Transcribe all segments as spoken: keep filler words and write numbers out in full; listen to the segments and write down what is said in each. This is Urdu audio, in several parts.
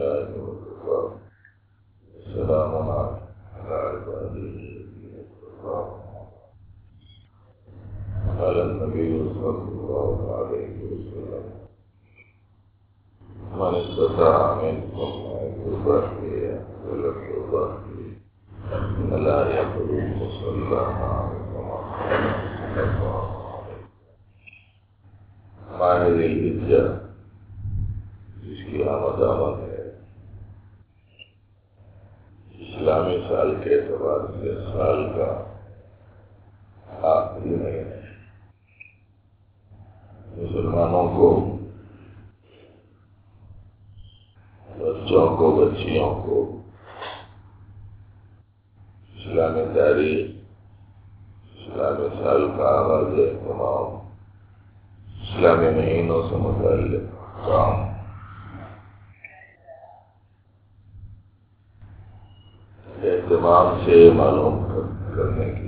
الله وكفى السلام على عباده الذين اصطفى قال النبي صلى الله عليه وسلم من استطاع منكم أن يضحي فليضحي لا يقرب مصلاها كما قال ماہ ذی الحجہ جس کی آمد آمد ہے اسلامی سال کے اعتبار سے سال کا آخری مہینہ ہے۔ مسلمانوں کو، بچوں کو، بچیوں کو اسلامی تاریخ، اسلامی سال کا آغاز تمام اسلامی مہینوں سے متعلق کام اہتمام سے معلوم کرنے کی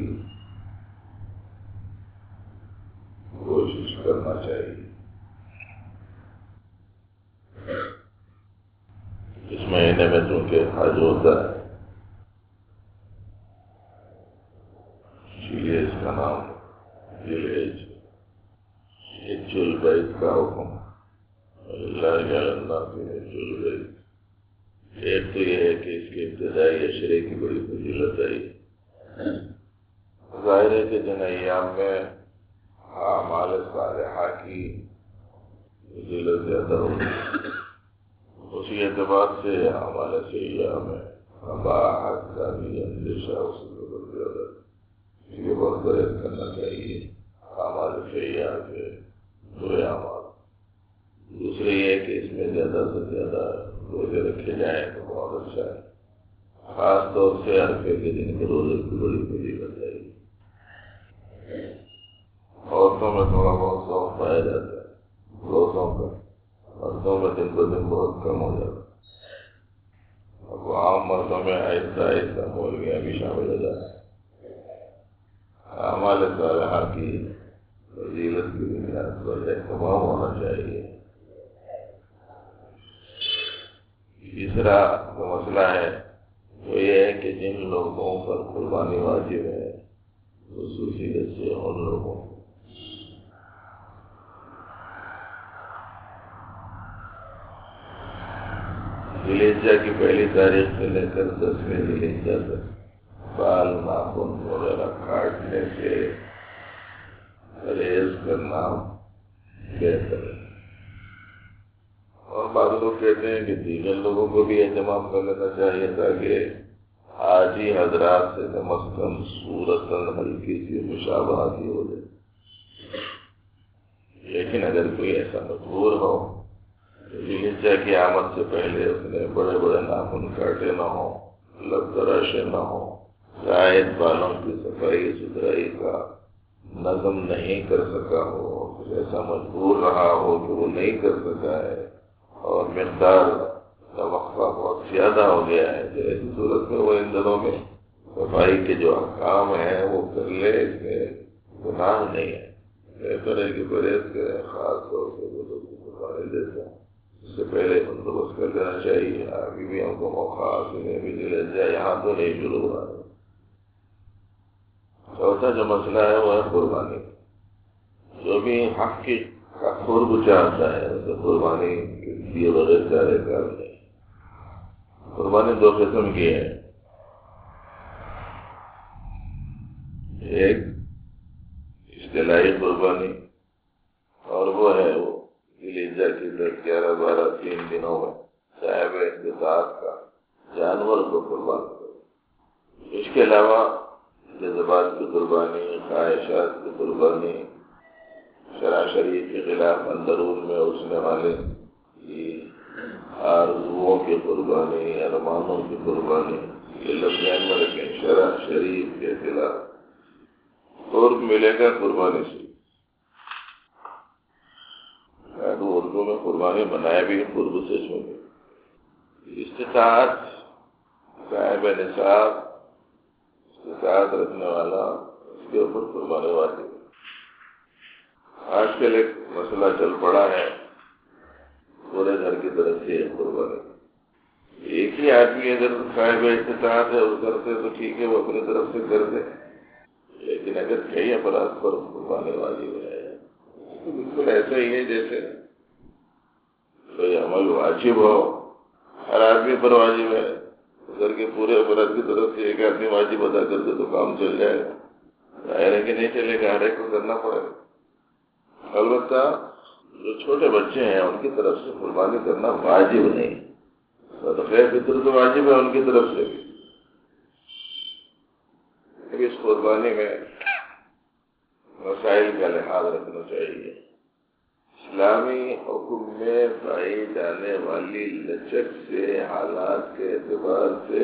کوشش کرنا چاہیے۔ اس مہینے میں چونکہ حج ہوتا ہے، اس لیے اس کا نام ذی الحج، حج البیت کا حکم، اللہ علی الناس حج البیت۔ ایک تو یہ ہے کہ اس کے ابتدائی عشرے کی بڑی فضیلت آئی۔ ظاہر ہے کہ جن ایام میں اعمال صالحہ کی فضیلت زیادہ ہوگی، اسی اعتبار سے اعمال سیئہ میں اباحت کا بھی اندیشہ اس سے بہت زیادہ، اس لیے بہت پرہیز کرنا چاہیے اعمال سیئہ سے، برے اعمال۔ دوسرے یہ ہے کہ اس میں زیادہ سے زیادہ روزے رکھے جائیں تو بہت اچھا ہے، خاص طور سے عرفے کے دن کے روزے کی بڑی فضیلت ہے۔ عورتوں میں تھوڑا بہت شوق پایا جاتا ہے روزوں کا، مردوں میں دن بہ دن بہت کم ہو جاتا ہے۔ اب عام مردوں میں آہستہ آہستہ مولویاں بھی شامل ہو جاتے ہیں۔ اعمال صالحہ کی فضیلت کی بنیاد پر اہتمام ہونا چاہیے۔ تیسرا جو مسئلہ ہے وہ یہ ہے کہ جن لوگوں پر قربانی واجب ہے، خصوصیت سے ان لوگوں کو ذی الحجہ کی پہلی تاریخ سے لے کر دسویں ذی الحجہ تک بال ناخن وغیرہ کاٹنے سے پرہیز کرنا بہتر ہے۔ اور بعض لوگ کہتے ہیں کہ دیگر لوگوں کو بھی اہتمام کر لینا چاہیے تاکہ حاجی حضرات سے کم از کم صورتاً ہلکی سی مشابہت ہی ہو جائے۔ لیکن اگر کوئی ایسا مجبور ہو ذی الحجہ کی آمد سے پہلے اس نے بڑے بڑے ناخن کاٹے نہ ہوں، لب تراشے نہ ہوں، زائد بالوں کی صفائی ستھرائی کا نظم نہیں کر سکا ہو، کچھ ایسا مجبور رہا ہو کہ وہ نہیں کر سکا ہے اور مقدار کا وقفہ بہت زیادہ ہو گیا ہے، تو ایسی صورت میں وہ ان دنوں میں صفائی کے جو احکام ہیں وہ کر لے، اس میں گناہ نہیں ہے۔ بہتر ہے کہ پرہیز کریں، خاص طور سے وہ لوگ صفائی دیتے ہیں، اس سے پہلے بندوبست کر لینا چاہیے۔ ابھی بھی ہم کو موقع حاصل ہے، ذی الحجہ یہاں تو نہیں شروع ہوا ہے۔ چوتھا جو مسئلہ ہے وہ ہے قربانی۔ جو بھی حق کی قرب چاہتا ہے اسے قربانی کے لیے بغیر چارے کار نہیں۔ قربانی دو قسم کی ہے، ایک اصطلاحی قربانی اور وہ ہے وہ ذی الحجہ کی دس گیارہ بارہ تین دنوں میں صاحب استطاعت کا جانور کو قربان کرو۔ اس کے علاوہ جذبات کی قربانی، خواہشات کی قربانی، شرع شریف کے خلاف اندرون میں اٹھنے والے آرزوؤں کی قربانی، ارمانوں کی قربانی، یہ لفظ ذہن میں رکھیں، شرع شریف کے خلاف قرب ملے گا قربانی سے۔ شاید وہ اردو میں قربانی بنایا بھی قرب سے چھوڑے۔ استطاعت، صاحب نصاب، استطاعت رکھنے والا، اس کے اوپر قربانی واجب ہے۔ آج کل ایک مسئلہ چل پڑا ہے پورے گھر کی طرف سے قربانی، ایک ہی آدمی اگر صاحب استطاعت ہے وہ کرتے تو ٹھیک ہے، وہ اپنی طرف سے کرتے، لیکن اگر کئی افراد پر قربانی واجب ہے تو بالکل ایسا ہی ہے جیسے کوئی عمل واجب ہو، ہر آدمی پر واجب ہے، گھر کے پورے افراد کی طرف سے ایک آدمی واجب ادا کر دے تو کام چل جائے گا، ظاہر ہے کہ نہیں چلے گا، ہر ایک کو کرنا پڑے گا۔ البتہ جو چھوٹے بچے ہیں ان کی طرف سے قربانی کرنا واجب نہیں، صدقہ فطر تو واجب ہے ان کی طرف سے بھی۔ اس قربانی میں مسائل کا لحاظ رکھنا چاہیے۔ اسلامی حکم میں پائی جانے والی لچک سے، حالات کے اعتبار سے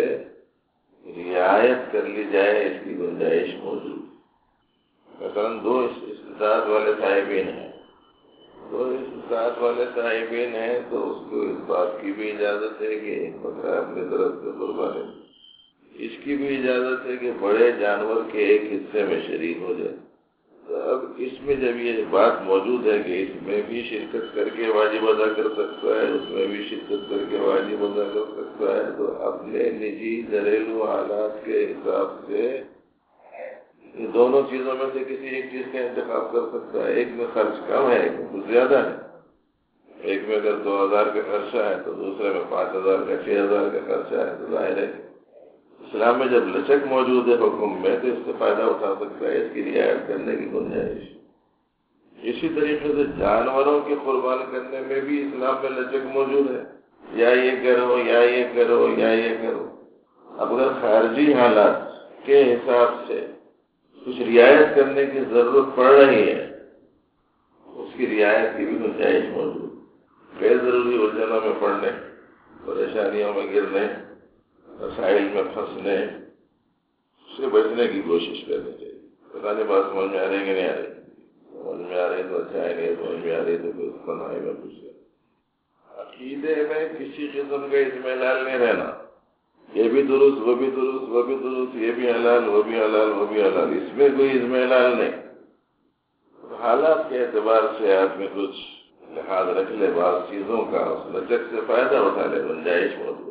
رعایت کر لی جائے، اس کی گنجائش موجود ہے۔ مثلاً دو استطاعت والے صاحبین ہیں، دو استطاعت والے صاحبین ہیں تو اس کو اس بات کی بھی اجازت ہے کہ ایک بکرا اپنی طرف سے قربانی، اس کی بھی اجازت ہے کہ بڑے جانور کے ایک حصے میں شریک ہو جائے۔ تو اب اس میں جب یہ بات موجود ہے کہ اس میں بھی شرکت کر کے واجب ادا کر سکتا ہے، اس میں بھی شرکت کر کے واجب ادا کر سکتا ہے، تو اپنے نجی گھریلو حالات کے حساب سے یہ دونوں چیزوں میں سے کسی ایک چیز کا انتخاب کر سکتا ہے۔ ایک میں خرچ کم ہے، ایک میں کچھ زیادہ ہے، ایک میں اگر دو ہزار کا خرچہ ہے تو دوسرے میں پانچ ہزار کا، چھ ہزار کا خرچہ ہے، تو ظاہر ہے اسلام میں جب لچک موجود ہے حکم میں تو اس سے فائدہ اٹھا سکتا ہے، اس کی رعایت کرنے کی گنجائش۔ اسی طریقے سے جانوروں کی قربان کرنے میں بھی اسلام میں لچک موجود ہے، یا یہ کرو یا یہ کرو یا یہ کرو۔ اب اگر خارجی حالات کے حساب سے کچھ رعایت کرنے کی ضرورت پڑ رہی ہے، اس کی رعایت کی بھی گنجائش موجود ہے۔ غیر ضروری الجھنوں میں پڑنے، پریشانیوں میں گرنے، مسائل میں پھنسنے سے بچنے کی کوشش کرنی چاہیے۔ پتہ نہیں بات سمجھ میں آ رہی کہ نہیں آ رہی؟ سمجھ میں آ رہی تو اچھا ہے، نہیں سمجھ میں آ رہی تو پھر بنائی میں پوچھ لیں۔ عقیدے میں کسی قسم کا اطمینان نہیں رہنا، یہ بھی درست وہ بھی درست وہ بھی درست، یہ بھی حلال وہ بھی حلال وہ بھی حلال، اس میں کوئی اطمینان نہیں۔ حالات کے اعتبار سے آدمی کچھ لحاظ رکھ لے، بعض چیزوں کا اس لچک سے فائدہ اٹھا لے، گنجائش موجود۔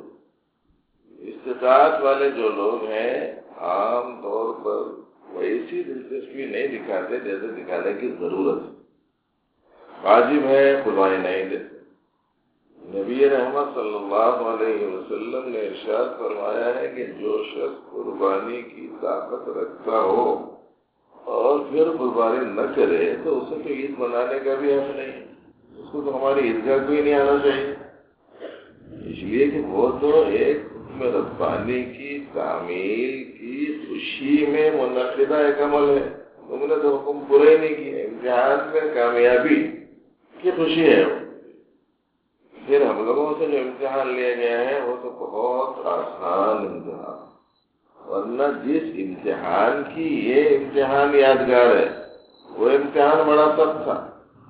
استطاعت والے جو لوگ ہیں عام طور پر ویسی دلچسپی نہیں دکھاتے جیسے دکھانے کی ضرورت ہے، واجب ہے قربانی نہیں دیتے۔ نبی رحمت صلی اللہ علیہ وسلم نے ارشاد فرمایا ہے کہ جو شخص قربانی کی طاقت رکھتا ہو اور پھر قربانی نہ کرے تو اسے تو عید منانے کا بھی حق نہیں، اس کو تو ہماری عیدگاہ کو ہی نہیں آنا چاہیے، اس لیے کہ وہ تو ایک ربانی کی تعمیل کی خوشی میں منعقدہ ایک عمل ہے۔ تم نے تو حکم پورا ہی نہیں کیا، امتحان میں کامیابی کی خوشی ہے۔ پھر ہم لوگوں سے جو امتحان لیا گیا ہے وہ تو بہت آسان امتحان، ورنہ جس امتحان کی یہ امتحان یادگار ہے وہ امتحان بڑا سخت تھا۔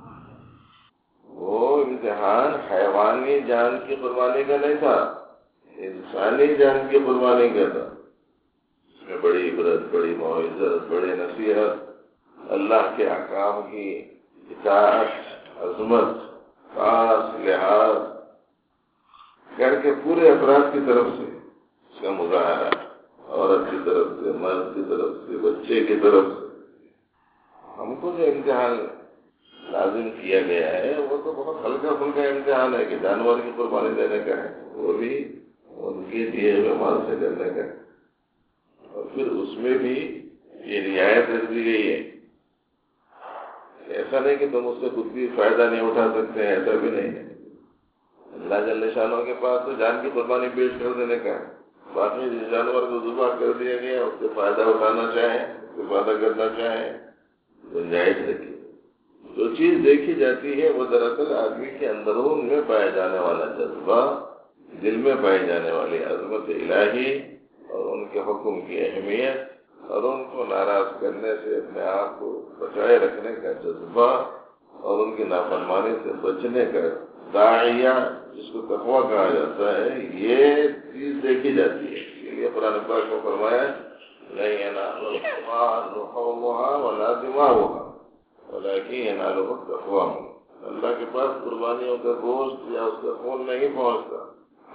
وہ امتحان حیوانی جان کی قربانی کا نہیں تھا، انسانی جان کی قربانی کا تھا۔ اس میں بڑی عبرت، بڑی موعظت، بڑی نصیحت، اللہ کے احکام کی اطاعت، عظمت، خاص لحاظ گھر کے پورے افراد کی طرف سے اس کا مظاہرہ، عورت کی طرف سے، مرد کی طرف سے، بچے کی طرف سے۔ ہم کو جو امتحان لازم کیا گیا ہے وہ تو بہت ہلکا پھلکا امتحان ہے کہ جانور کی قربانی دینے کا ہے، وہ بھی ان کے دیے ہوئے مال سے کرنے کا، اور پھر اس میں بھی یہ رعایت رکھ دی گئی ہے۔ ایسا نہیں کہ تم اس سے خود بھی فائدہ نہیں اٹھا سکتے ہیں، ایسا بھی نہیں ہے۔ اللہ جل شانہ کے پاس تو جان کی قربانی پیش کر دینے کا ہے، باقی جس جانور کو ذبح کر دیا گیا اس سے فائدہ اٹھانا چاہیں، استفادہ کرنا چاہیں، گنجائش رکھی۔ جو چیز دیکھی جاتی ہے وہ دراصل آدمی کے اندرون میں پایا جانے والا جذبہ، دل میں پائی جانے والی عظمت الہی اور ان کے حکم کی اہمیت اور ان کو ناراض کرنے سے اپنے آپ کو بچائے رکھنے کا جذبہ اور ان کی نافرمانی سے بچنے کا داعیہ، جس کو تقویٰ کہا جاتا ہے، یہ چیز دیکھی جاتی ہے۔ اس لیے قرآن پاک کو فرمایا لَن يَنَالَ اللَّهَ لُحُومُهَا وَلَا دِمَاؤُهَا وَلَٰكِن يَنَالُهُ التَّقْوَىٰ۔ اللہ کے پاس قربانیوں کا گوشت یا اس کا خون نہیں پہنچتا،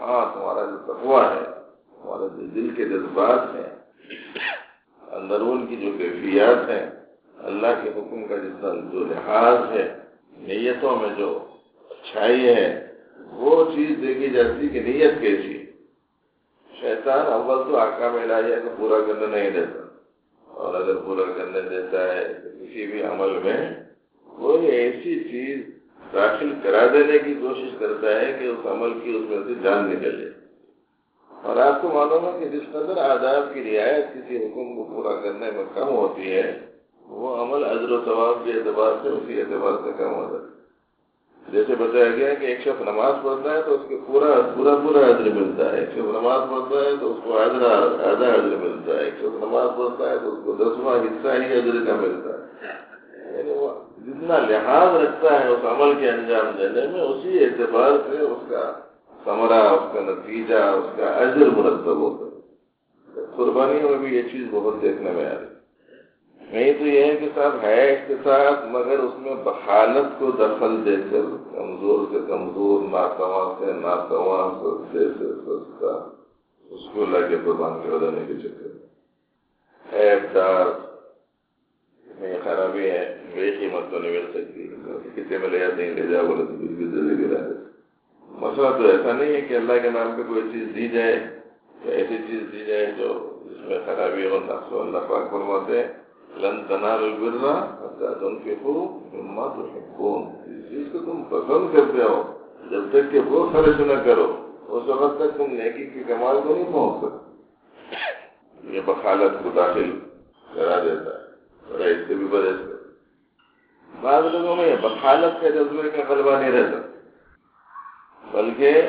ہاں تمہارا جو تقویٰ ہے، تمہارے جو دل کے جذبات ہیں، اندرون کی جو کیفیات ہیں، اللہ کے حکم کا جتنا جو لحاظ ہے، نیتوں میں جو اچھائی ہے، وہ چیز دیکھی جاتی کہ نیت کیسی ہے۔ شیطان اول تو احکام الہیہ کو پورا کرنے نہیں دیتا، اور اگر پورا کرنے دیتا ہے تو کسی بھی عمل میں کوئی ایسی چیز داخل کرا دینے کی کوشش کرتا ہے کہ اس عمل کی اس میں سے جان نکل جائے۔ اور آپ کو معلوم ہے کہ جس قدر آداب کی رعایت کسی حکم کو پورا کرنے میں کم ہوتی ہے، وہ عمل اجر و ثواب کے اعتبار سے اسی اعتبار سے کم ہو جاتا ہے۔ جیسے بتایا گیا کہ ایک شخص نماز پڑھتا ہے تو اس کے پورا پورا پورا اجر ملتا ہے، ایک شخص نماز پڑھتا ہے تو اس کو آدھا آدھا اجر ملتا ہے، ایک شخص نماز پڑھتا ہے تو اس کو دسواں حصہ ہی اجر کا ملتا ہے۔ یعنی وہ جتنا لحاظ رکھتا ہے اس عمل کے انجام دینے میں، اسی اعتبار سے اس کا ثمرہ، اس کا نتیجہ، اس کا اجر مرتب ہوتا ہے۔ قربانیوں میں بھی یہ چیز بہت دیکھنے میں آ رہی ہے۔ نہیں تو یہ ہے کہ صاحب ہے اس کے ساتھ، مگر اس میں بخالت کو دخل دے کر کمزور سے کمزور، ناتواں سے ناتواں، سستے سے سستا، اس کو لا کے قربان کر دینے کے چکر عیب دار میں یہ خرابی ہے، بے قیمت تو نہیں مل سکتی، کتنے میں لے جاتے ہیں، لے جا بولے تو کچھ بھی دے گرا دے۔ مسئلہ تو ایسا نہیں ہے کہ اللہ کے نام پہ کوئی چیز دی جائے، تو ایسی چیز دی جائے جو جس میں خرابی ہو، نقص ہو۔ اللہ پاک فرماتے ہیں لن تنالوا البر حتى تنفقوا مما تحبون، اس چیز کو تم پسند کرتے ہو جب تک کہ وہ خرچ نہ کرو، اس وقت تک تم نیکی کے کمال کو نہیں پہنچ سکتے۔ یہ بخالت کو داخل کرا دیتا ہے، اور اس سے بھی برس کر بعض لوگوں میں بخالت کے جذبے کا غلبہ نہیں رہتا، بلکہ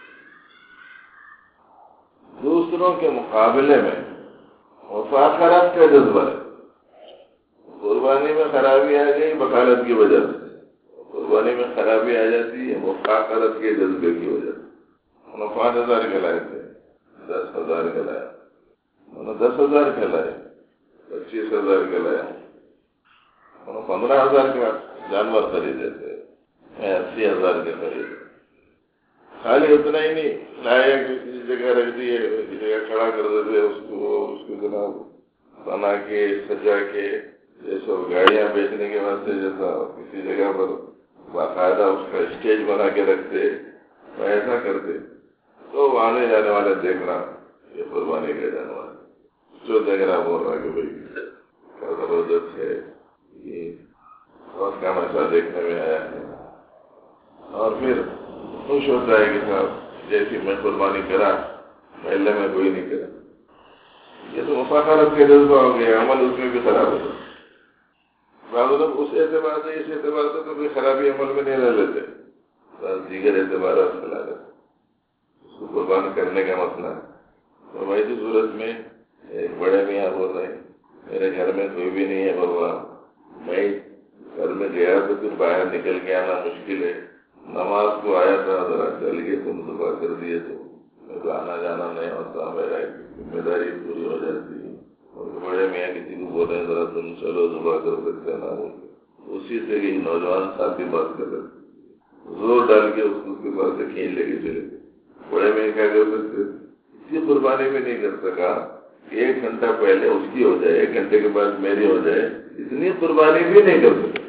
دوسروں کے مقابلے میں مفاخرت کا جذبہ ہے۔ قربانی میں خرابی آ گئی بخالت کی وجہ سے، قربانی میں خرابی آ جاتی ہے مفاخرت کے جذبے کی وجہ سے۔ انہوں پانچ ہزار کے لائے تھے، دس ہزار کے لایا، انہوں دس ہزار کے لائے، پچیس ہزار کے لایا، انہوں پندرہ ہزار کے جانور خریدے تھے، میں اسی ہزار کے خریدے۔ خالی اتنا ہی نہیں لایا کہ کسی جگہ رکھ دیے، کسی جگہ کھڑا کر دیتے، اس کو اس کو جناب بنا کے سجا کے، جیسے گاڑیاں بیچنے کے واسطے جیسا کسی جگہ پر باقاعدہ اس کا اسٹیج بنا کے رکھتے، ایسا کرتے تو آنے جانے والے دیکھنا یہ قربانی کا جانور، جو دیکھ رہا بول رہا کہ بھائی کیا زبردست ہے، یہ بہت کم ایسا دیکھنے میں آیا ہے، اور پھر خوش ہوتا ہے کہ صاحب جیسی میں قربانی کرا محلے میں کوئی نہیں کرا۔ یہ تو مفاخرت کے جذبہ ہو گیا، عمل اس میں بھی خراب ہوتا ہے۔ بعض لوگ اس اعتبار سے اس اعتبار سے تو کوئی خرابی عمل میں نہیں رہ لیتے، بس دیگر اعتبارات چلا لیتے، اس کو قربان کرنے کا مسئلہ ہے۔ تو ویسی صورت میں ایک بڑے میاں بول رہے ہیں میرے گھر میں کوئی بھی نہیں ہے بابا، میں گھر میں گیا تو پھر باہر نکل کے آنا مشکل ہے، نماز کو آیا تھا ذرا چل کے تم دعا کر دیے تو میں تو آنا جانا نہیں ہوتا، میرا ذمہ داری پوری ہو جاتی ہے۔ اور بڑے میاں کسی کو بول رہے ہیں ذرا تم چلو دعا کر سکتے نہ ہو، اسی سے کہ نوجوان ساتھی بات کر رہے زور ڈال کے اس کو اس کے پاس سے کھینچ لے کے چلے گئے۔ بڑے میاں کیا کر سکتے، اسی قربانی میں نہیں کر سکا کہ ایک گھنٹہ پہلے اس کی ہو جائے، ایک گھنٹے کے بعد میری ہو جائے، اتنی قربانی بھی نہیں کر سکے۔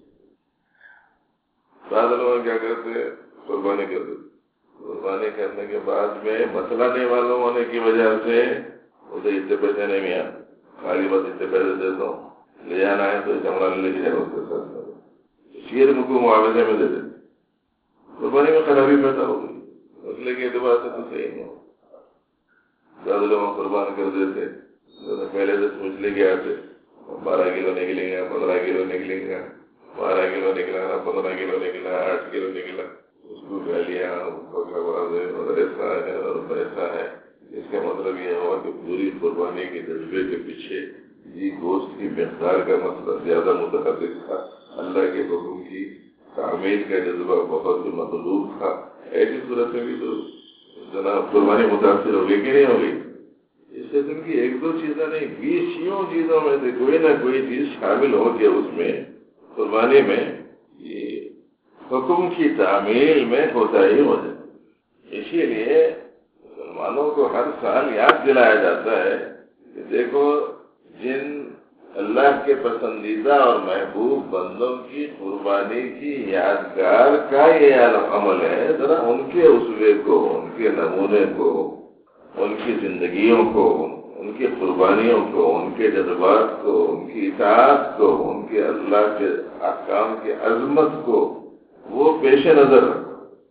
بعض لوگ کیا کرتے قربانی کرتے، قربانی کرنے کے بعد میں مسئلہ نہیں معلوم ہونے کی وجہ سے اسے اتنے پیسے نہیں میا، خالی بس اتنے پیسے دیتا ہوں، لے جانا ہے تو چمڑا لے کے جانا اس کے ساتھ، شیر کو معاوضے میں دے دیتے، قربانی میں خرابی پیدا ہو گئی، مسئلے کے اعتبار سے تو صحیح نہیں ہو۔ بعض لوگ قربان کر دیتے، پہلے سے سوچ لے کے آتے بارہ کلو نکلیں گا، پندرہ کلو نکلیں گا، بارہ کلو نکلا، پندرہ کلو نکلا، آٹھ کلو نکلا، اس کو گالیاں اور ایسا ہے اور پیسہ ہے۔ اس کا مطلب یہ ہوا کہ پوری قربانی کے جذبے کے پیچھے یہ گوشت کی مقدار کا مسئلہ زیادہ متحرک تھا، اللہ کے حکم کی تعمیل کا جذبہ بہت مطلوب تھا۔ ایسی صورت میں بھی تو جناب قربانی متاثر ہوگی کہ نہیں ہوگی؟ اس قسم کی ایک دو چیزیں نہیں، بیس یوں چیزوں میں سے کوئی نہ کوئی چیز شامل ہو کے اس میں قربانی میں یہ حکم کی تعمیل میں کوتاہی ہو جائے۔ اسی لیے مسلمانوں کو ہر سال یاد دلایا جاتا ہے کہ دیکھو جن اللہ کے پسندیدہ اور محبوب بندوں کی قربانی کی یادگار کا یہ عمل ہے، ذرا ان کے اسوے کو، ان کے نمونے کو، ان کی زندگیوں کو، ان کی قربانیوں کو، ان کے جذبات کو، ان کی اطاعت کو، ان کے اللہ کے احکام کی عظمت کو وہ پیش نظر رکھو۔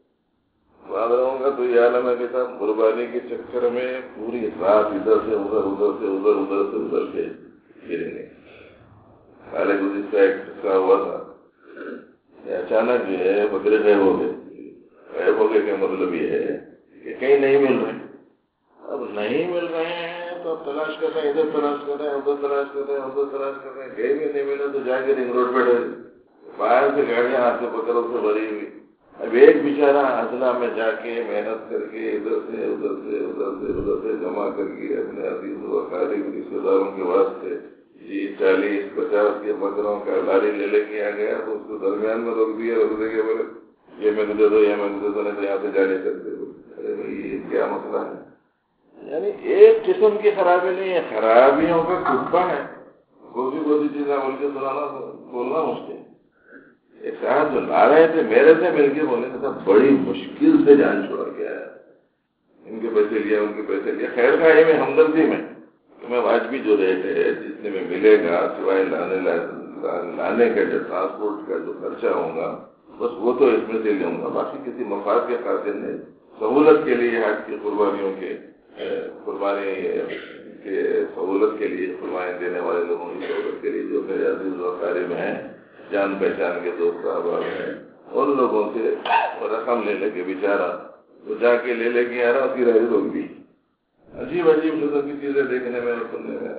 بعض لوگوں کا تو یہ عالم ہے کہ صاحب قربانی کے چکر میں پوری رات ادھر سے ادھر ادھر سے ادھر ادھر سے ادھر کے پھریں گے۔ پہلے گزشتہ ایک قصہ ہوا تھا کہ اچانک جو ہے بکرے غائب ہو گئے۔ غائب ہو گئے کا مطلب یہ ہے کہ کہیں نہیں مل رہے، اب نہیں مل رہے ہیں تو اب تلاش کر رہے ہیں، ادھر تلاش کر رہے ہیں، ادھر تلاش کر رہے ہیں، ادھر تلاش کر رہے ہیں، کہیں بھی نہیں ملا تو جا کے رنگ روڈ پہ ڈھل باہر سے گاڑیاں ہاتھ سے پکڑوں سے بھری ہوئی۔ اب ایک بیچارہ اضلاع میں جا کے محنت کر کے ادھر سے ادھر سے ادھر سے ادھر سے جمع کر کے اپنے عزیز و اقارب رشتے داروں کے واسطے جی چالیس پچاس کے بکروں کا لاری لے لے کے آ گیا تو اس کو درمیان میں روک دیا، روک دے کے بولے یہ میں دے دو، یہ میں دے دو، نہیں تو یہاں سے جا نہیں سکتے۔ ارے بھائی یہ کیا مسئلہ ہے؟ یعنی ایک قسم کی خرابی نہیں ہے، خرابیوں کا کتبہ ہے۔ بہت سی بہت سی چیزیں بول کے سنانا بولنا مشکل۔ ایک صاحب جو لا رہے تھے میرے سے مل کے بولے تھا بڑی مشکل سے جان چھوڑ کے آیا، ان کے پیسے لیا ان کے پیسے لیا، خیر خواہی میں ہمدردی میں میں واجبی جو ریٹ ہے جتنے میں ملے گا سوائے لانے لانے کا جو ٹرانسپورٹ کا جو خرچہ ہوگا بس وہ تو اس میں سے لوں گا، باقی کسی مفاد کے خاطر نہیں، سہولت کے لیے حج کی قربانیوں کے قربانی کے سہولت کے لیے قربانی دینے والے لوگوں کی سہولت کے لیے جو میرے عزیز و اقارب ہیں، جان پہچان کے دوست احباب ہیں، ان لوگوں سے رقم لے لے کے بیچارہ وہ جا کے لے لے کے آ رہا، اس کی رہی روک دی۔ عجیب عجیب قسم کی چیزیں دیکھنے میں اور سننے میں۔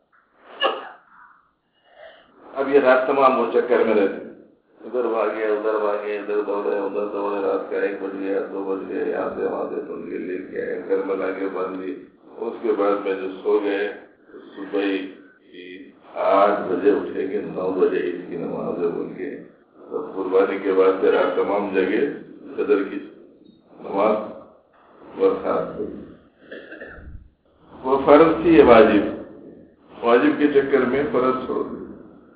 اب یہ رات تمام وہ چکر میں رہتے، ادھر بھاگے ادھر بھاگے ادھر دوڑے ادھر دوڑے، رات کا ایک بج گیا دو بج گئے، یہاں سے وہاں سے تم کے لے کے آئے، گھر میں لا کے باندھ دی۔ اس کے بعد میں جو سو گئے صبح آٹھ بجے اٹھے گے، نو بجے عید کی نماز بول کے سب قربانی کے بعد سے رات تمام جگہ قدر کی نماز برخاست ہوئی۔ وہ فرض تھی، یہ واجب واجب کے چکر میں فرض چھوڑ دی۔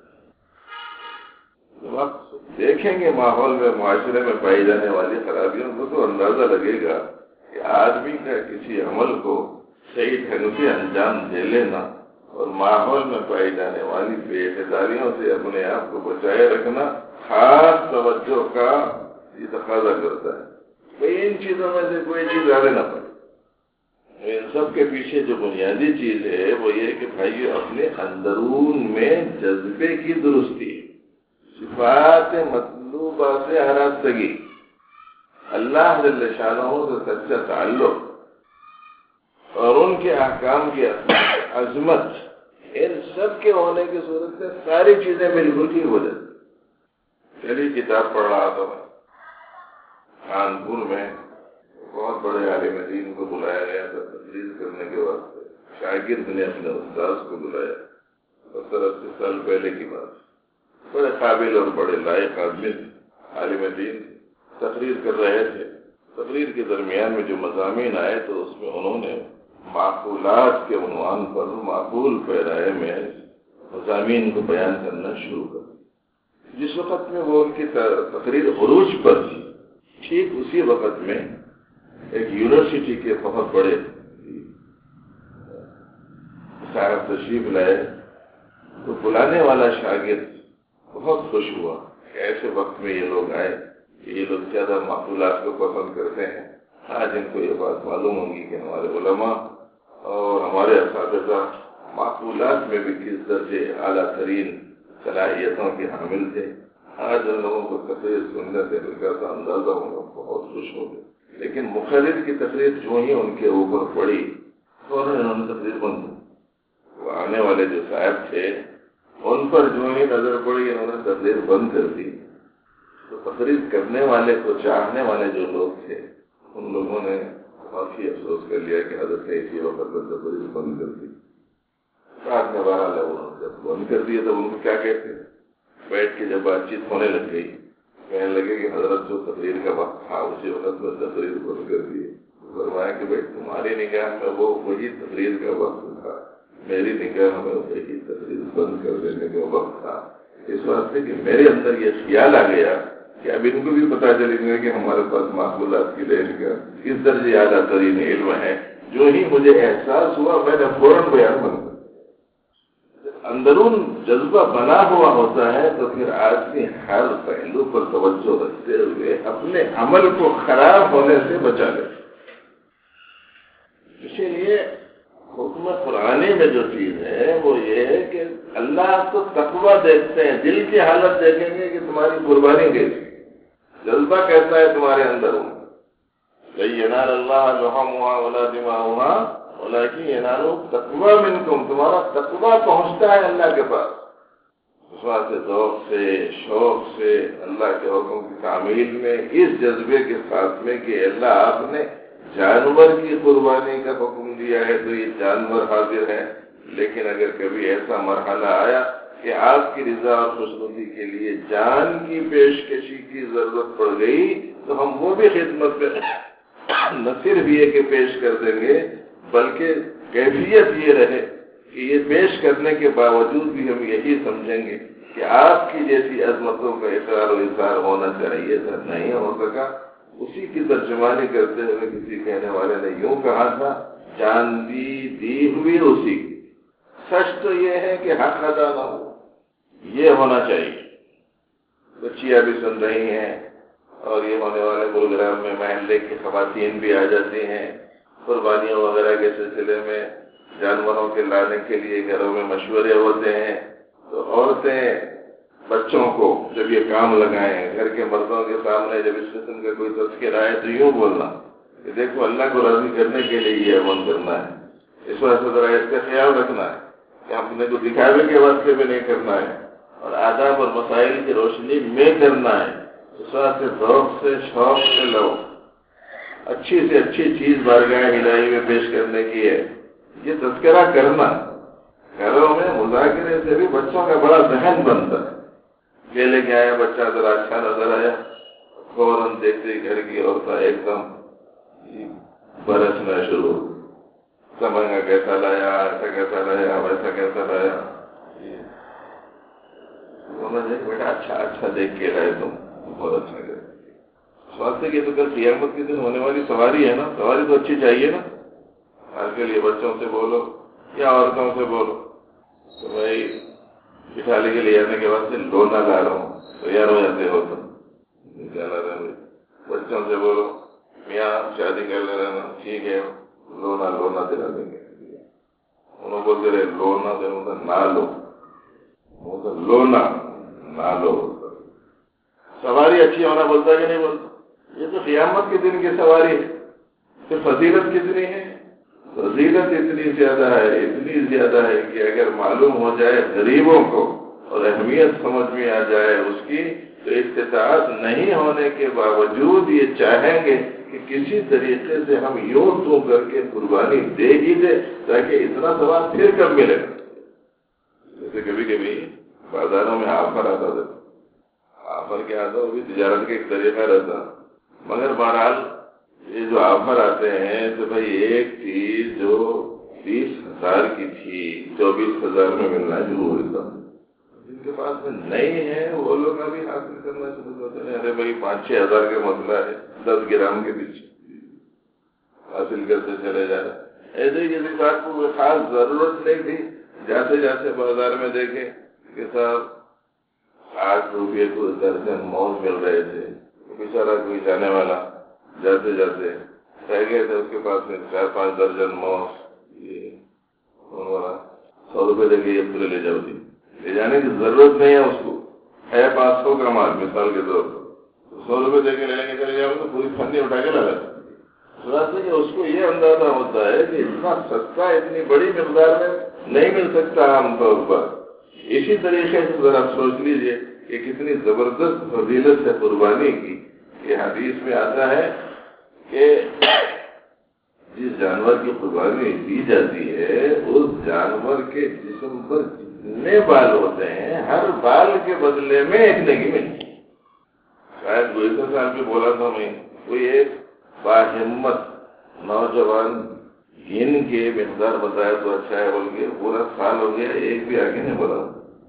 جب آپ دیکھیں گے ماحول میں معاشرے میں پائی جانے والی خرابیوں کو تو اندازہ لگے گا کہ آدمی کا کسی عمل کو صحیح ڈھنگ سے انجام دے لینا اور ماحول میں پائی جانے والی بے اعتداریوں سے اپنے آپ کو بچائے رکھنا خاص توجہ کا یہ تقاضا کرتا ہے کہ ان چیزوں میں سے کوئی چیز آگے نہ پڑے۔ ان سب کے پیچھے جو بنیادی چیز ہے وہ یہ کہ بھائی اپنے اندرون میں جذبے کی درستی، صفات مطلوبہ سے آراستگی، اللہ جل شانہ سے سچا تعلق اور ان کے احکام کی عظمت، ان سب کے ہونے کی صورت سے ساری چیزیں بالکل ٹھیک ہو جاتی۔ چلی کتاب پڑھ رہا تھا میں، کانپور میں بہت بڑے عالم دین کو بلایا گیا تھا تقریر کرنے کے واسطے، شاگرد نے اپنے استاذ کو بلایا، ستر اسی سال پہلے کی بات، بڑے قابل اور بڑے لائق آدمی عالم دین تقریر کر رہے تھے۔ تقریر کے درمیان میں جو مضامین آئے تو اس میں انہوں نے معقولات کے عنوان پر معقول پیرائے میں مضامین کو بیان کرنا شروع کر دیا۔ جس وقت میں وہ ان کی تقریر عروج پر تھی، ٹھیک اسی وقت میں ایک یونیورسٹی کے بہت بڑے صاحب تشریف لائے تو بلانے والا شاگرد بہت خوش ہوا کہ ایسے وقت میں یہ لوگ آئے کہ یہ لوگ زیادہ معقولات کو پسند کرتے ہیں۔ آج ان کو یہ بات معلوم ہوگی کہ ہمارے علماء اور ہمارے اساتذہ معقولات میں بھی کس درجے اعلیٰ ترین صلاحیتوں کے حامل تھے۔ آج ان لوگوں کو تقریر سننے سے ان کا اندازہ ہوگا، بہت خوش ہو گئے۔ لیکن مقرر کی تقریر جو ہی ان کے اوپر پڑی تو انہوں نے تقریر بند کی۔ وہ آنے والے جو صاحب تھے ان پر جو ہی نظر پڑی انہوں نے تقریر بند کر دی، تو تقریر کرنے والے کو چاہنے والے جو لوگ تھے ان لوگوں نے کافی افسوس کر لیا کہ حضرت نے اسی وقت پر تقریر بند کر دی۔ رات میں بارہ لوگوں نے جب بند کر دیا تو ان کو کیا کہتے، بیٹھ کے جب بات چیت ہونے لگ گئی کہنے لگے کہ حضرت جو تقریر کا وقت تھا اسی وقت میں تقریر بند کر دیے۔ فرمایا کہ بھائی تمہاری نگاہ میں وہ وہی تقریر کا وقت تھا، میری نگاہ میں وہی تقریر بند کر دینے کا وقت تھا، اس واسطے کہ میرے اندر یہ خیال آ گیا کہ اب ان کو بھی پتا چلے گا کہ ہمارے پاس معقولات کی دین کا کس درجے اعلیٰ ترین علم ہے۔ جو ہی مجھے احساس ہوا میں نے فوراً بیان بند کر، اندرون جذبہ بنا ہوا ہوتا ہے تو پھر آدمی ہر پہلو پر توجہ رکھتے ہوئے اپنے عمل کو خراب ہونے سے بچا لے۔ اسی لیے حکم قرآنی میں جو چیز ہے وہ یہ ہے کہ اللہ تو تقویٰ دیکھتے ہیں، دل کی حالت دیکھیں گے کہ تمہاری قربانی کیسی، جذبہ کیسا ہے تمہارے اندر ہو۔ لَن يَنَالَ اللَّهَ لُحُومُهَا وَلَا دِمَاؤُهَا وَلَٰكِن يَنَالُهُ التَّقْوَىٰ مِنكُمْ، تمہارا تقویٰ پہنچتا ہے اللہ کے پاس، اس واسطے ذوق سے شوق سے اللہ کے حکم کی تعمیل میں اس جذبے کے ساتھ میں کہ اللہ آپ نے جانور کی قربانی کا حکم دیا ہے تو یہ جانور حاضر ہے، لیکن اگر کبھی ایسا مرحلہ آیا کہ آپ کی رضا اور خوشنودی کے لیے جان کی پیشکشی کی ضرورت پڑ گئی تو ہم وہ بھی خدمت میں نہ صرف یہ کہ پیش کر دیں گے بلکہ کیفیت یہ رہے کہ یہ پیش کرنے کے باوجود بھی ہم یہی سمجھیں گے کہ آپ کی جیسی عظمتوں کا اقرار و اظہار ہونا چاہیے تھا، نہیں ہو سکا۔ اسی کی ترجمانی کرتے ہوئے کسی کہنے والے نے یوں کہا تھا، جان دی دی ہوئی اسی کی، سچ تو یہ ہے کہ حق ادا نہ ہو، یہ ہونا چاہیے۔ بچیاں بھی سن رہی ہیں اور یہ ہونے والے پروگرام میں محلے کی خواتین بھی آ جاتی ہیں، قربانیوں وغیرہ کے سلسلے میں جانوروں کے لانے کے لیے گھروں میں مشورے ہوتے ہیں، تو عورتیں بچوں کو جب یہ کام لگائیں، گھر کے مردوں کے سامنے جب اس قسم کا کوئی تذکرہ آئے تو یوں بولنا کہ دیکھو اللہ کو راضی کرنے کے لیے یہ عمل کرنا ہے، اس واسطے ذرا اس کا خیال رکھنا ہے کہ اپنے کو دکھاوے کے واسطے بھی نہیں کرنا ہے اور آداب اور مسائل کی روشنی میں کرنا ہے، اس واسطے ذوق سے شوق سے لو، اچھی سے اچھی چیز بارگاہ الہی میں پیش کرنے کی ہے۔ یہ تذکرہ کرنا گھروں میں مذاکرے سے بھی بچوں کا بڑا ذہن بنتا ہے، یہ لے کے آیا بچہ ذرا اچھا نظر آیا، فوراً دیکھتے ہی گھر کی عورتیں ایک دم برسنا شروع، سمجھنا کیسا لایا، ایسا کیسا لایا، ویسا کیسا لایا، بیٹا اچھا اچھا دیکھ کے لائے تم، بہت اچھا کرے۔ سواستے کی تو کل قیامت کے دن ہونے والی سواری ہے نا، سواری تو اچھی چاہیے نا۔ آج کل یہ بچوں سے بولو یا عورتوں سے بولو تو بھائی بٹھانے کے لے جانے کے بعد سے لونا لا رہا ہوں، تیار ہو جاتے ہو تم، کیا لا رہے ہیں؟ بچوں سے بولو میاں شادی کر لے رہے نا، ٹھیک ہے لونا لونا دلا دیں گے، انہوں بولتے رہے لونا دوں گا نہ لو، لونا نہ لو۔ سواری اچھی ہونا بولتا کہ نہیں بولتا؟ یہ تو قیامت کے دن کی سواری ہے۔ پھر فضیلت کتنی ہے؟ فضیلت اتنی زیادہ ہے، اتنی زیادہ ہے کہ اگر معلوم ہو جائے غریبوں کو اور اہمیت سمجھ میں آ جائے اس کی تو استطاعت نہیں ہونے کے باوجود یہ چاہیں گے کہ کسی طریقے سے ہم یوں تو کر کے قربانی دے ہی دے تاکہ اتنا ثواب پھر کب ملے۔ جیسے کبھی کبھی بازاروں میں آفر آتا تھا، آفر کیا آتا وہ بھی تجارت کا ایک طریقہ رہتا، مگر بہرحال یہ جو آفر آتے ہیں تو بھائی ایک چیز جو بیس ہزار کی تھی چوبیس ہزار میں ملنا ضروری تھا، جن کے پاس میں نہیں ہے وہ لوگ ابھی حاصل کرنا شروع کرتے ہیں، ارے بھائی پانچ چھ ہزار کا مسئلہ ہے، دس گرام کے پیچھے حاصل کرتے چلے جا رہے۔ ایسے ہی کسی بات کو کوئی خاص ضرورت نہیں تھی، جاتے جاتے بازار میں دیکھے کہ صاحب آٹھ روپئے کو درجن موز مل رہے تھے، بیچارہ کوئی جانے والا جاتے جاتے رہ گئے تھے، اس کے پاس میں چار پانچ درجن موز، یہ سو روپئے دے کے یہ پورے لے جاؤ تھی، لے جانے کی ضرورت نہیں ہے اس کو، ہے پانچ سو کا مال مثال کے طور پر، سو روپئے دے کے لینے کے چلے جاؤ تو پوری پھنی اٹھا کے لگا کہ اس کو یہ اندازہ ہوتا ہے کہ اتنا سستا اتنی بڑی مقدار میں نہیں مل سکتا عام طور پر۔ اسی طریقے سے ذرا سوچ لیجئے کہ کتنی زبردست فضیلت ہے قربانی کی۔ یہ حدیث میں آتا ہے کہ جس جانور کی قربانی دی جاتی ہے اس جانور کے جسم پر جتنے بال ہوتے ہیں ہر بال کے بدلے میں ایک نگی ملتی ہے۔ شاید گوئیسا صاحب بھی بولا تھا میں، کوئی ایک باہمت نوجوان گن کے مقدار بتایا تو اچھا ہے، بول کے پورا سال ہو گیا ایک بھی آگے نہیں بولا.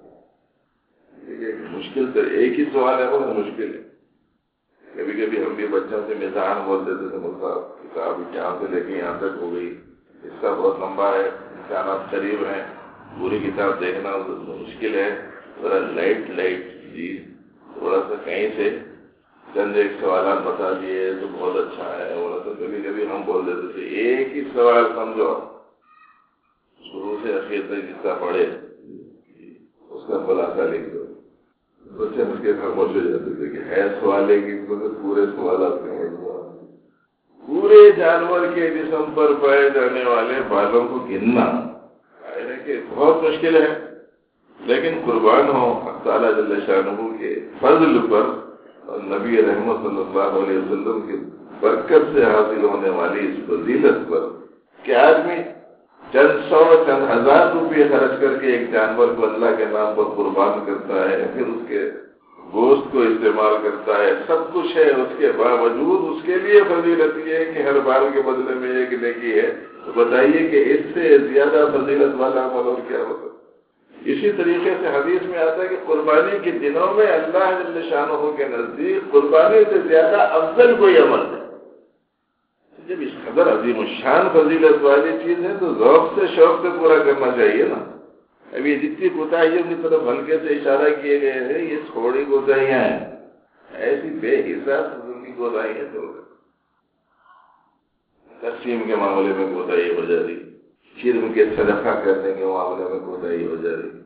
مشکل سے ایک ہی سوال ہے، بہت مشکل ہے. کبھی کبھی ہم بھی بچوں سے مزاح بول دیتے تھے، مصعب کتاب یہاں سے لے کے یہاں تک ہو گئی، اس کا بہت لمبا ہے، امکانات قریب ہیں، پوری کتاب دیکھنا مشکل ہے، ذرا لائٹ لائٹ چیز تھوڑا سا کہیں سے چند ایک سوالات بتا دیے تو بہت اچھا ہے. بولا تو کبھی کبھی ہم بول دیتے تھے ایک ہی سوال سمجھو، شروع سے آخر تک جتنا پڑھے اس کا خلاصہ لکھ دو. بچے مجھ کے خاموش ہو جاتے تھے کہ ہے سوال ہے کہ پورے سوالات کا مجموعہ. پورے جانور کے جسم پر پائے جانے والے بالوں کو گننا ہے کہ بہت مشکل ہے، لیکن قربان ہو حق تعالیٰ جل شانہ کے فضل پر اور نبی رحمت صلی اللہ علیہ وسلم کی برکت سے حاصل ہونے والی اس فضیلت پر کہ آدمی چند سو چند ہزار روپے خرچ کر کے ایک جانور کو اللہ کے نام پر قربان کرتا ہے، پھر اس کے گوشت کو استعمال کرتا ہے، سب کچھ ہے، اس کے باوجود اس کے لیے فضیلت یہ ہے کہ ہر بال کے بدلے میں ایک نیکی ہے. تو بتائیے کہ اس سے زیادہ فضیلت والا عمل اور کیا ہوتا. اسی طریقے سے حدیث میں آتا ہے کہ قربانی کے دنوں میں اللہ جل شانہ کے نزدیک قربانی سے زیادہ افضل کوئی عمل ہے. جب اس قدر عظیم الشان فضیلت والی چیز ہے تو ذوق سے شوق سے پورا کرنا چاہیے نا. اب یہ جتنی کوتاہیوں کی طرف ہلکے سے اشارہ کیے گئے ہیں یہ تھوڑی کوتاہیاں ہیں، ایسی بے حساب قسم کی کوتاہیاں تو تقسیم کے معاملے میں کوتاہی ہو جا رہی، شرم کے صدقہ کرنے کے معاملے میں کوتاہی ہو جا رہی.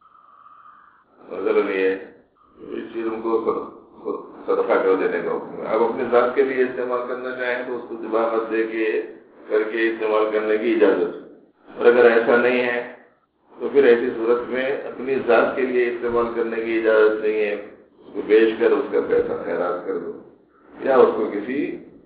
مثلاً یہ شرم کو صدقہ کر دینے کا حکم ہے. اب اپنے ذات کے لیے استعمال کرنا چاہیں تو اس کو ذباحت دے کے کر کے استعمال کرنے کی اجازت ہے، اور اگر ایسا نہیں ہے تو پھر ایسی صورت میں اپنی ذات کے لیے استعمال کرنے کی اجازت نہیں ہے. اس کو بیچ کر اس کا پیسہ خیرات کر دو، یا اس کو کسی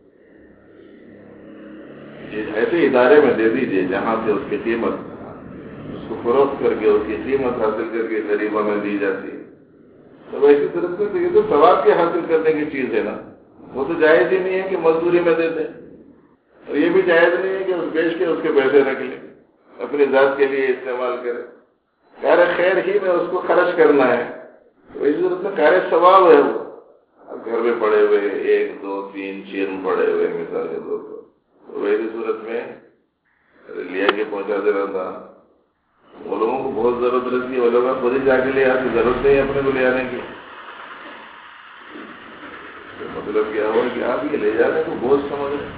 ایسے ادارے میں دے دیجیے جہاں سے اس کی قیمت اس کو فروخت کر کے اس کی قیمت حاصل کر کے غریبوں میں دی جاتی ہے. تو ایسی صورت میں تو یہ تو ثواب کے حاصل کرنے کی چیز ہے نا. وہ تو جائز ہی نہیں ہے کہ مزدوری میں دے دیں، اور یہ بھی جائز نہیں ہے کہ اس بیچ کے اس کے پیسے رکھ لیں اپنی ذات کے لیے استعمال کرے. کار خیر ہی میں اس کو خرچ کرنا ہے تو اس صورت میں کار ثواب ہے. وہ اب گھر میں پڑے ہوئے ایک دو تین چیرم پڑے ہوئے مثال کے طور پر، تو ایسی صورت میں لیا کے پہنچا دینا تھا. وہ لوگوں کو بہت ضرورت رہتی ہے، وہ لوگ خود ہی جا کے لے آتے، ضرورت نہیں ہے اپنے کو لے آنے کی. مطلب کیا ہوا کہ آپ یہ لے جانے کو بہت سمجھ رہے.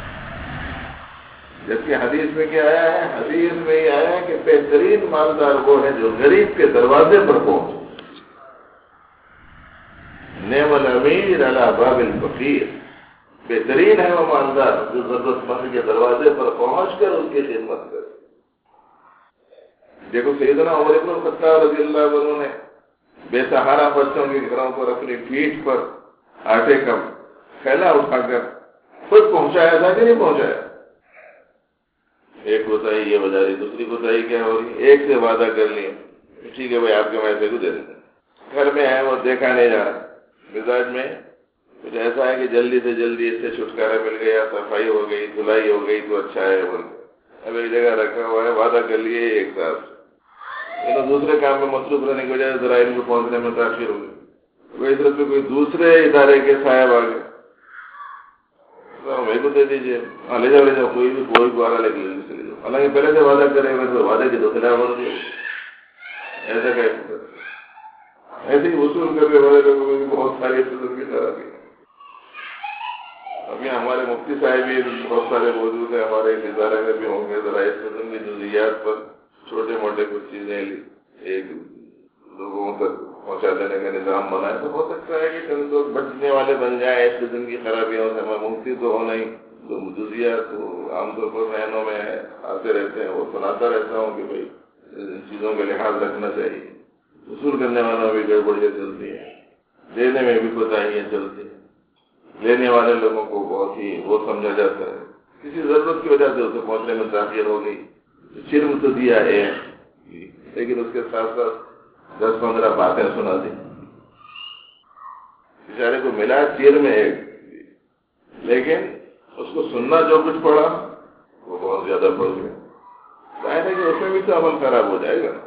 جبکہ حدیث میں کیا آیا ہے؟ حدیث میں یہ آیا ہے کہ بہترین مالدار وہ ہے جو غریب کے دروازے پر پہنچے. نعم الامیر علی باب الفقیر، بہترین ہے وہ مالدار جو ضرورت مند کے دروازے پر پہنچ کر اس کی خدمت کرے. دیکھو سیدنا عمر بن الخطاب رضی اللہ عنہ نے بے سہارا بچوں کے گھروں پر اپنی پیٹھ پر آٹے کا تھیلا اٹھا کر خود پہنچایا تھا کہ نہیں پہنچایا؟ ایک کوتاہی یہ ہو جا رہی، دوسری کوتاہی کیا ہو رہی؟ ایک سے وعدہ کر لیا ٹھیک ہے بھائی آپ کے پیسے کو دے دیتے، گھر میں ہے وہ دیکھا نہیں جا رہا، مزاج میں کچھ ایسا ہے کہ جلدی سے جلدی اس سے چھٹکارا مل گیا، صفائی ہو گئی دھلائی ہو گئی تو اچھا ہے بول کے اب ایک جگہ رکھا ہوا ہے، وعدہ کر لیے ایک ساتھ، انہوں دوسرے کام میں مصروف رہنے کی وجہ سے ذرا ان کو پہنچنے میں تاخیر ہو گئی. کوئی طرف سے کوئی دوسرے ادارے کے صاحب آ گئے، میرے کو دے دیجیے، ہاں لے جاؤ لے جاؤ، کوئی بھی کوئی دوارا لے کے لے جاؤ، حالانکہ پہلے سے وعدہ کرے ہوئے تو وعدے کے دو خلاف ہو گئے. ایسا کیسے ایسے ہی وصول کرنے والے لوگوں میں بہت ساری قسم کی خرابی. ابھی ہمارے مفتی صاحب بھی بہت سارے موجود ہیں، ہمارے اس ادارے میں بھی ہوں گے، ذرا اس قسم کی جزیات پر چھوٹے موٹے کچھ چیزیں ایک لوگوں تک پہنچا دینے کا نظام بنائے تو ہو سکتا ہے کہ کبھی لوگ بچنے والے بن جائیں اس قسم کی خرابیوں سے. میں مفتی تو ہو نہیں، تو جزیات تو عام طور پر ذہنوں میں آتے رہتے ہیں، وہ سناتا رہتا ہوں کہ بھائی ان چیزوں کا لحاظ رکھنا چاہیے. وصول کرنے والوں بھی گڑبڑیاں چلتی ہیں، دینے میں بھی کوتاہیاں چلتی ہیں، لینے والے لوگوں کو بہت ہی وہ سمجھا جاتا ہے، کسی ضرورت کی وجہ سے اسے پہنچنے میں تاخیر ہو گئی، شرم تو دیا ہے لیکن اس کے ساتھ ساتھ دس پندرہ باتیں سنا دی. بیچارے کو ملا چیر میں ایک، لیکن اس کو سننا جو کچھ پڑا وہ بہت زیادہ پڑ گیا، ظاہر ہے کہ اس میں بھی تو عمل خراب ہو جائے گا.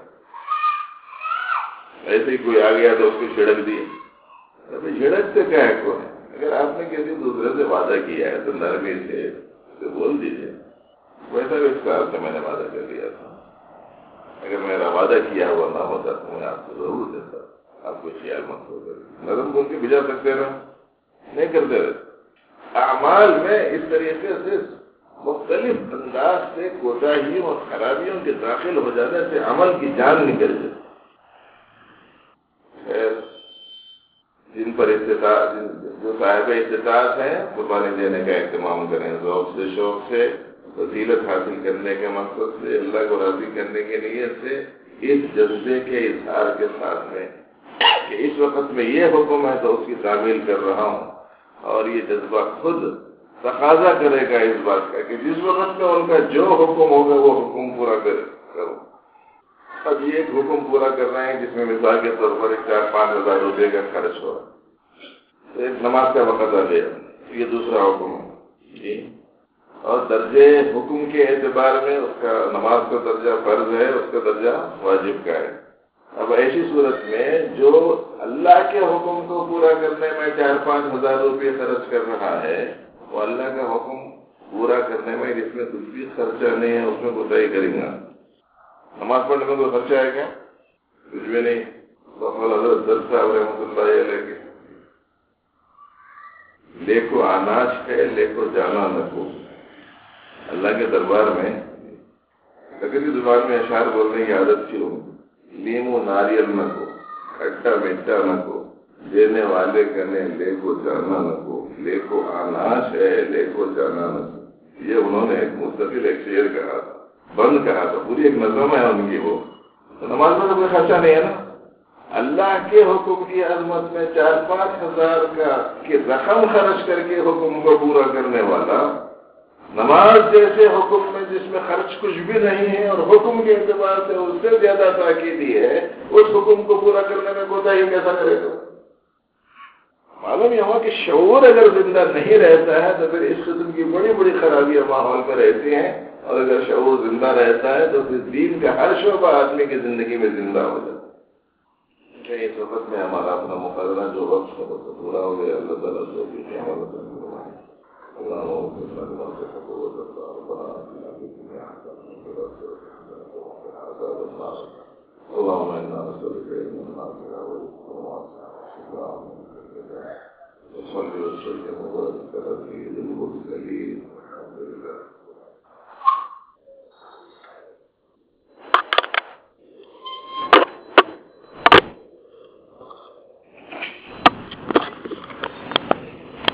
ایسے ہی کوئی آ گیا تو اس کو چھڑک دی. ابھی جھڑک سے کیا ہے کوئی؟ اگر آپ نے کسی دوسرے سے وعدہ کیا ہے تو نرمی سے بول دیجیے، ویسا بھی اس کار سے میں نے وعدہ کر لیا تھا، اگر میرا وعدہ کیا ہوا نہ ہوتا تو میں آپ کو ضرور دیتا. آپ کو خیال مت ہو کر نرم بول کے بھجا سکتے نا، نہیں کرتے رہتے. اعمال میں اس طریقے سے مختلف انداز سے کوتاہیوں اور خرابیوں کے داخل ہو جانے سے عمل کی جان نکل جاتی. خیر، جن پر استطاعت، جو صاحب استطاعت ہیں، قربانی دینے کا اہتمام کریں، ذوق سے، شوق سے، فضیلت حاصل کرنے کے مقصد سے، اللہ کو راضی کرنے کے نیت سے، اس جذبے کے اظہار کے ساتھ میں کہ اس وقت میں یہ حکم ہے تو اس کی تعمیل کر رہا ہوں، اور یہ جذبہ خود تقاضا کرے گا اس بات کا کہ جس وقت میں ان کا جو حکم ہوگا وہ حکم پورا کرو. اب یہ ایک حکم پورا کر رہے ہیں جس میں مثال کے طور پر ایک چار پانچ ہزار روپے کا خرچ ہو رہا ہے، ایک نماز کا وقت آ گیا، یہ دوسرا حکم ہے جی. اور درجے حکم کے اعتبار میں اس کا نماز کا درجہ فرض ہے، اس کا درجہ واجب کا ہے. اب ایسی صورت میں جو اللہ کے حکم کو پورا کرنے میں چار پانچ ہزار روپے خرچ کر رہا ہے، وہ اللہ کا حکم پورا کرنے میں جس میں کچھ بھی خرچہ نہیں ہے اس میں کوتاہی کریں گا. نماز پڑھنے میں کوئی خرچہ ہے کیا؟ کچھ بھی نہیں. حضرت درس صاحب رحمۃ اللہ علیہ کے لیکو آناج ہے لیکو جانا نہ کو. اللہ کے دربار میں اگر زبان میں اشعار بولنے کی عادت کیوں؟ لیمو ناریل نہ کو، کھٹا میٹھا نہ کو، دینے والے کنے لے کو جانا نہ کو، لے کو آناج ہے لے کو جانا نہ کو. یہ انہوں نے ایک مستقل ایک شعر کہا تھا، بند کہا تھا، پوری ایک نظم ہے ان کی. وہ تو نماز میں تو کوئی خرچہ نہیں ہے نا. اللہ کے حکم کی عظمت میں چار پانچ ہزار کا کی رقم خرچ کر کے حکم کو پورا کرنے والا، نماز جیسے حکم میں جس میں خرچ کچھ بھی نہیں ہے اور حکم کے اعتبار سے اس سے زیادہ تاکیدی ہے، اس حکم کو پورا کرنے میں کوتاہی کیسا کرے گا؟ معلوم یہ ہوا کہ شعور اگر زندہ نہیں رہتا ہے تو پھر اس قسم کی بڑی بڑی خرابیاں ماحول میں رہتی ہیں، اور اگر شعور زندہ رہتا ہے تو پھر دین کا ہر شعبہ آدمی کی زندگی میں زندہ ہو جاتا ہے. اس وقت میں ہمارا اپنا مقررہ جو وقت ہے وہ پورا ہو گیا. اللہ تعالیٰ سے بھی ہمارا اللهم انا نسألك علما نافعا ورزقا واسعا وصلي وسلم وبارك على سيد المرسلين. الحمد لله.